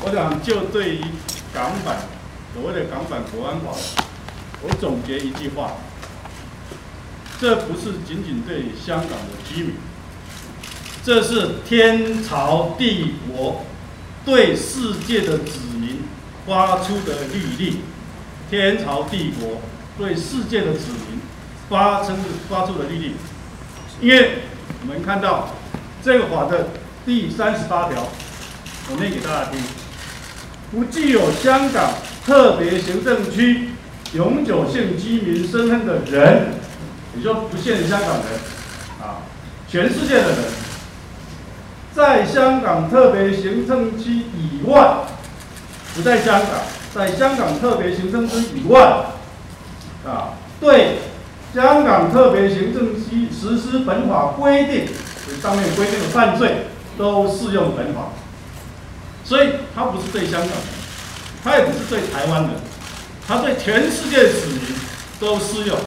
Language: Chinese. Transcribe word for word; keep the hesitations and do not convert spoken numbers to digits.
我想就对于港版所谓的港版国安法，我总结一句话：这不是仅仅对香港的居民，这是天朝帝国对世界的子民发出的律令。天朝帝国对世界的子民发出发出的律令，因为我们看到这个法的第三十八条，我念给大家听。 不具有香港特别行政区永久性居民身份的人，也就不限香港人啊，全世界的人，在香港特别行政区以外，不在香港，在香港特别行政区以外，啊，对香港特别行政区实施本法规定，上面规定的犯罪都适用本法。 所以它不是对香港人，它也不是对台湾人，它对全世界的子民都适用。